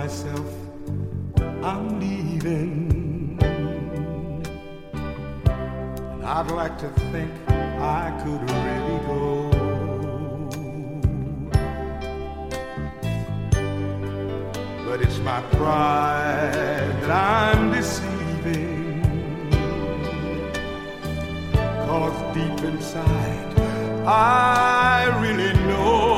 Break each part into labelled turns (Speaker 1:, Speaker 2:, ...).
Speaker 1: myself, I'm leaving. And I'd like to think I could really go. But it's my pride that I'm deceiving. 'Cause deep inside I really know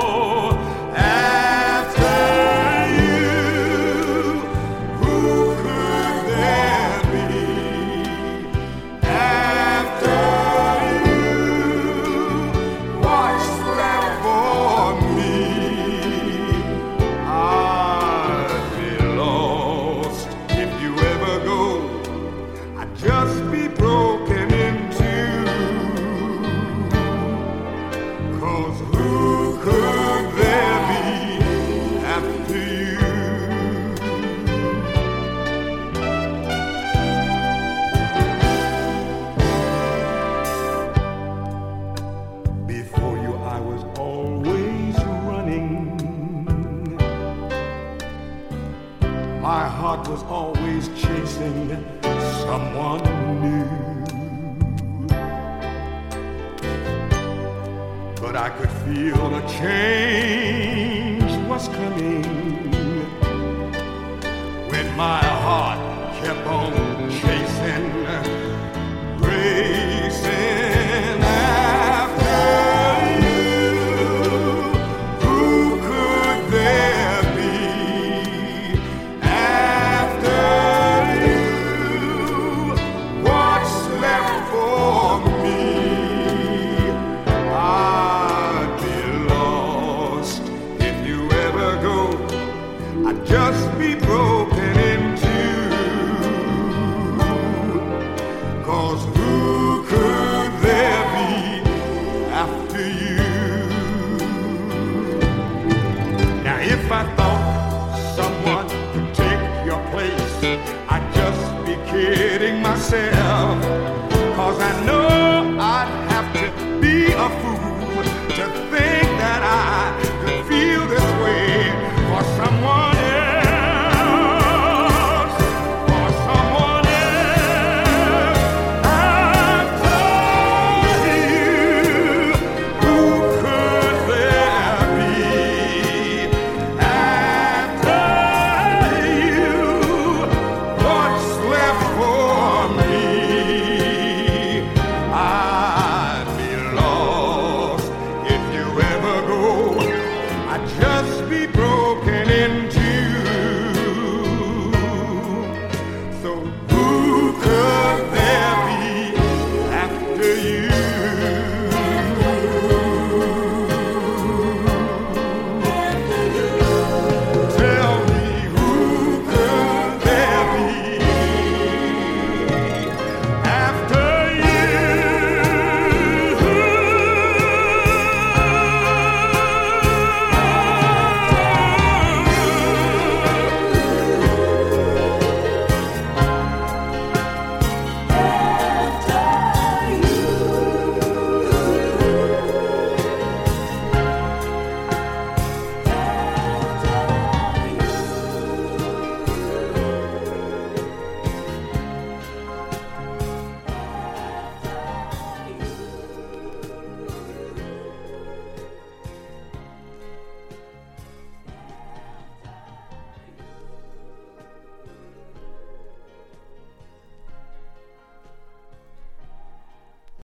Speaker 1: just be broken in two. 'Cause who could there be after you? Before you I was always running. My heart was always chasing someone new. But I could feel a change was coming when my heart kept on chasing, racing after you. Who could there be after you? What's left for me? I'd be lost if you ever go. I'd just be broken in two. 'Cause who could there be after you? Now if I thought someone could take your place, I'd just be kidding myself. 'Cause I know I'd have to be a fool